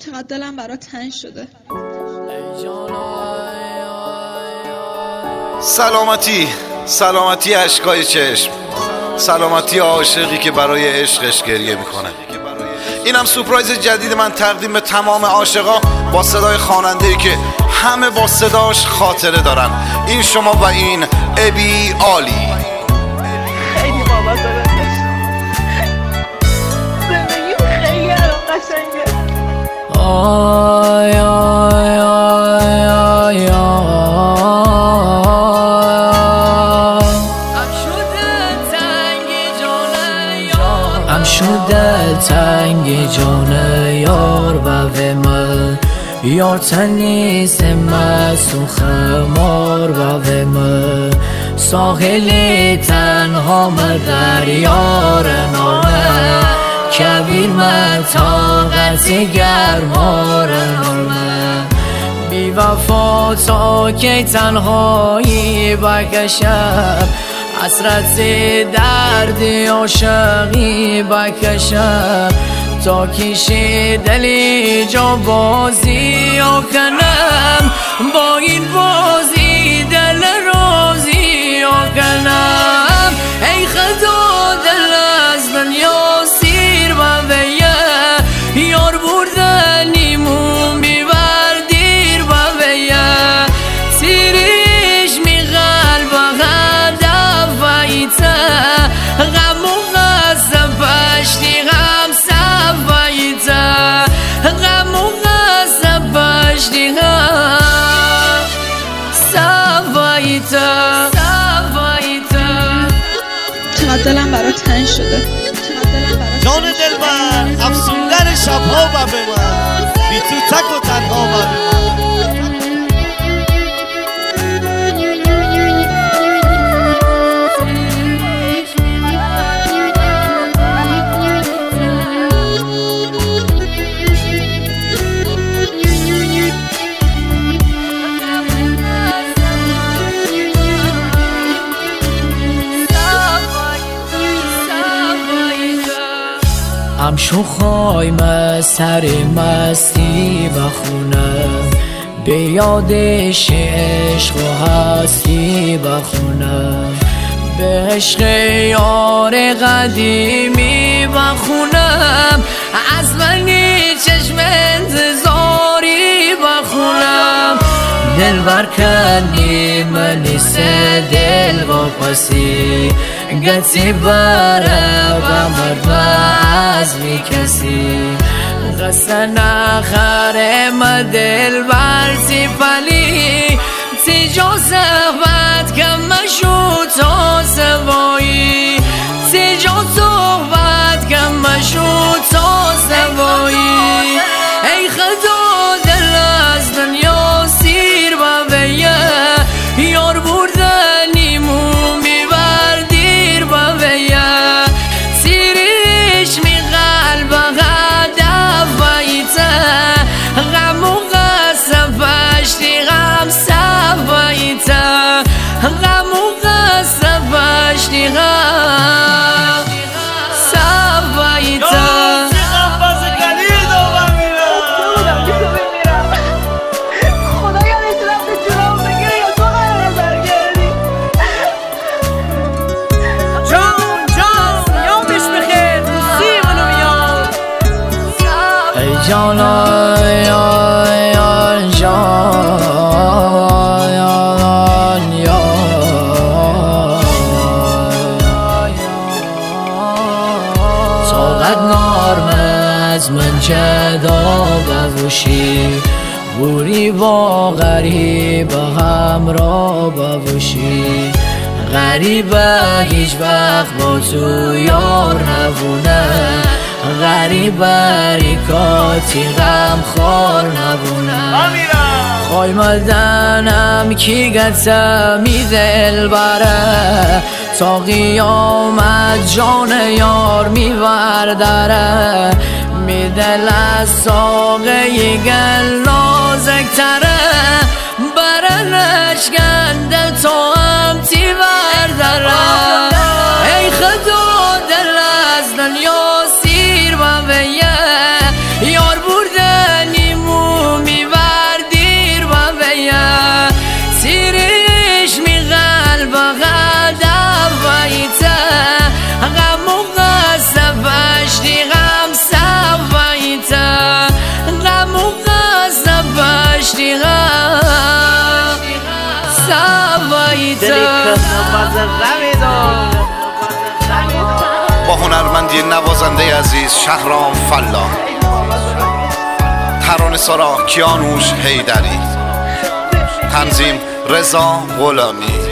چقدر دلم برات تنگ شده. سلامتی اشکای چشم، سلامتی عاشقی که برای عشقش گریه میکنه. اینم سورپرایز جدید من تقدیم به تمام عاشقا با صدای خواننده‌ای که همه با صداش خاطره دارن. این شما و این ابی عالی. خیلی بابا زندگی خیلی الان قشنگه. آی آی آی آی ام شده تنگ جان یار و ومه یار تنیس مسون خمار و ومه ساحل تنها در یار نامه کبیر من طاقت گرمار نامه بی وفا تا که تنهایی بکشم حسرت درد عاشقی بکشم تا کشی دلی جا بازی کنم با این بازی دل رازی کنم ای خدا دل از دنیا سیر و ویه یار بردنیمون بیبر دیر و ویه سیریش می قلب غدف ویته غم و غصب پشتی غم سب ویته غم و غصب پشتی غم سب ویته چقدر دلم برات تنگ شده. جان دلبر افسوندن شبها و به من بی تو تک و تنها و به من ام شو خوایم سر مستی بخونم به یادش عشق و هستی بخونم به عشق یار قدیمی بخونم از منی چشم انتظاری بخونم دل برکنی منی سه دل واپسی گتی بره و مرد از می کسی غصه نخره ما دل برسی پلی تی جو صحبت کم مشو تا سوایی تی جو صحبت کم مشو تا سوایی ای خدا دل از دنیا سیر و ویه یار بردنیمون بیبر دیر و ویه سیریش می قلب غدف ویته غم و غصب پشتی غم سب ویته غم و غصب پشتی غم سب ویته جان جان طاقت نارم از من جدا بوشی بوری با غریب همراه بوشی غریبه هیچ وقت با تو یار نبونه غریبه ریکاتی غم خور نبونه خوای مدنم کی گتمی دل بره تا قیامت جان یار میوردره می دل از ساقه گل نازک تره برنش گندل تا هم تی بردره ای خدا دل از دنیا سیر و ویه یار بردنی با هنرمندی نوازنده عزیز شهرام فلاح، ترانه سرا کیانوش حیدری، تنظیم رضا غلامی.